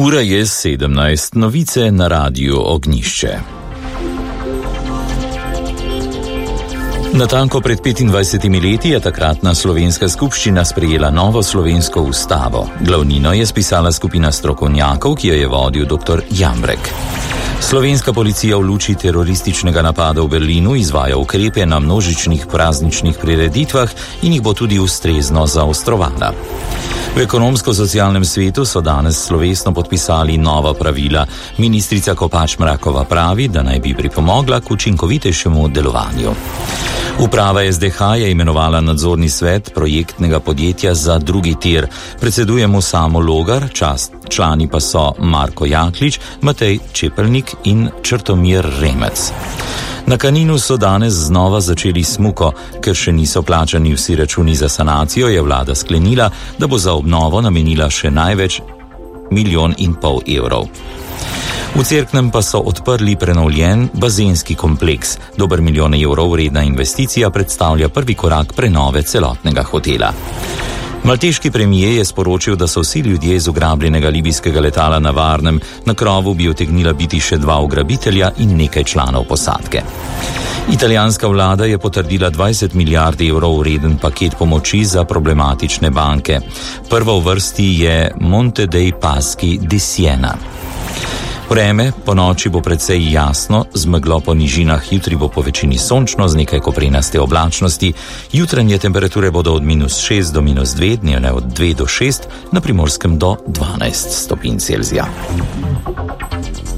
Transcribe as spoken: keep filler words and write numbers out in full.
Ura je sedemnajst, novice na Radiu Ognjišče. Natanko pred petindvajsetimi leti je takratna slovenska skupščina sprejela novo slovensko ustavo. Glavnino je spisala skupina strokovnjakov, ki jo je vodil doktor Jambrek. Slovenska policija v luči terorističnega napada v Berlinu izvaja ukrepe na množičnih prazničnih prireditvah in jih bo tudi ustrezno zaostrovala. V ekonomsko-socialnem svetu so danes slovesno podpisali nova pravila. Ministrica Kopač Mrakova pravi, da naj bi pripomogla k učinkovitejšemu delovanju. Uprava S D H je imenovala nadzorni svet projektnega podjetja za drugi tir. Predseduje mu Samo Logar, čast, člani pa so Marko Jaklič, Matej Čepelnik in Črtomir Remec. Na Kaninu so danes znova začeli smuko, ker še niso plačani vsi računi za sanacijo, je vlada sklenila, da bo za obnovo namenila še največ milijon in pol evrov. V Cerknem pa so odprli prenovljen bazenski kompleks. Dober milijon evrov vredna investicija predstavlja prvi korak prenove celotnega hotela. Malteški premijer je sporočil, da so vsi ljudje iz ugrabljenega libijskega letala na varnem, na krovu bi utegnila biti še dva ugrabitelja in nekaj članov posadke. Italijanska vlada je potrdila dvajset milijard evrov vreden paket pomoči za problematične banke. Prva v vrsti je Monte dei Paschi di Siena. Vreme po noči bo precej jasno, z meglo po nižinah, jutri bo po večini sončno z nekaj koprenaste oblačnosti. Jutranje temperature bodo od minus šest do minus dve, dnevne od dve do šest, na Primorskem do dvanajst stopinj Celzija.